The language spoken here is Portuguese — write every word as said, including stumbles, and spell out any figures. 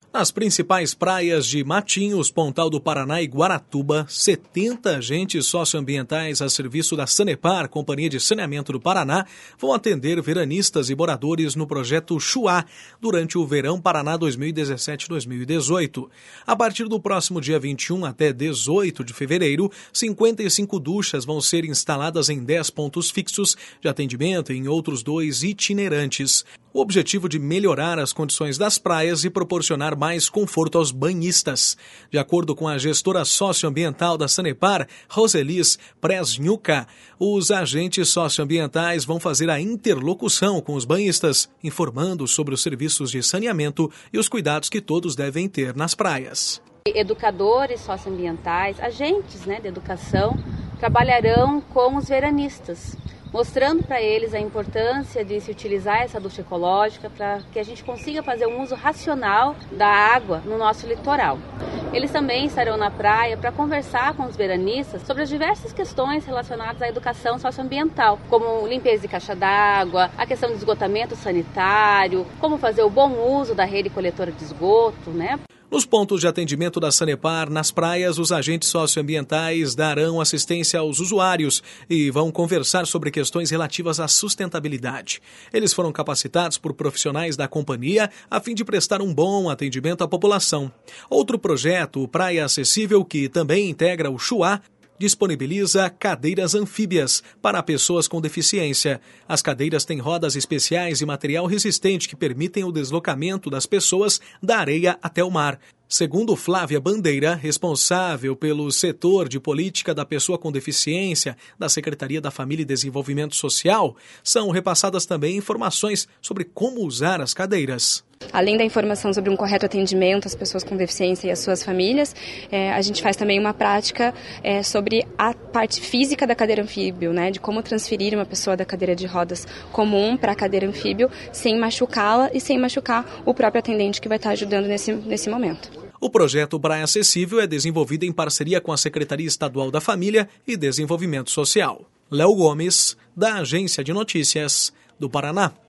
Nas principais praias de Matinhos, Pontal do Paraná e Guaratuba, setenta agentes socioambientais a serviço da Sanepar, Companhia de Saneamento do Paraná, vão atender veranistas e moradores no projeto Chuá durante o Verão Paraná dois mil e dezessete dois mil e dezoito. A partir do próximo dia vinte e um até dezoito de fevereiro, cinquenta e cinco duchas vão ser instaladas em dez pontos fixos de atendimento e em outros dois itinerantes. O objetivo de melhorar as condições das praias e proporcionar mais conforto aos banhistas. De acordo com a gestora socioambiental da Sanepar, Roselis Presnuka, os agentes socioambientais vão fazer a interlocução com os banhistas, informando sobre os serviços de saneamento e os cuidados que todos devem ter nas praias. Educadores socioambientais, agentes né, de educação, trabalharão com os veranistas, mostrando para eles a importância de se utilizar essa ducha ecológica para que a gente consiga fazer um uso racional da água no nosso litoral. Eles também estarão na praia para conversar com os veranistas sobre as diversas questões relacionadas à educação socioambiental, como limpeza de caixa d'água, a questão do esgotamento sanitário, como fazer o bom uso da rede coletora de esgoto, né? Nos pontos de atendimento da Sanepar, nas praias, os agentes socioambientais darão assistência aos usuários e vão conversar sobre questões relativas à sustentabilidade. Eles foram capacitados por profissionais da companhia a fim de prestar um bom atendimento à população. Outro projeto, o Praia Acessível, que também integra o Chuá, disponibiliza cadeiras anfíbias para pessoas com deficiência. As cadeiras têm rodas especiais e material resistente que permitem o deslocamento das pessoas da areia até o mar. Segundo Flávia Bandeira, responsável pelo setor de política da pessoa com deficiência da Secretaria da Família e Desenvolvimento Social, são repassadas também informações sobre como usar as cadeiras. Além da informação sobre um correto atendimento às pessoas com deficiência e às suas famílias, é, a gente faz também uma prática é, sobre a parte física da cadeira anfíbio, né, de como transferir uma pessoa da cadeira de rodas comum para a cadeira anfíbio sem machucá-la e sem machucar o próprio atendente que vai estar ajudando nesse, nesse momento. O projeto Praia Acessível é desenvolvido em parceria com a Secretaria Estadual da Família e Desenvolvimento Social. Léo Gomes, da Agência de Notícias do Paraná.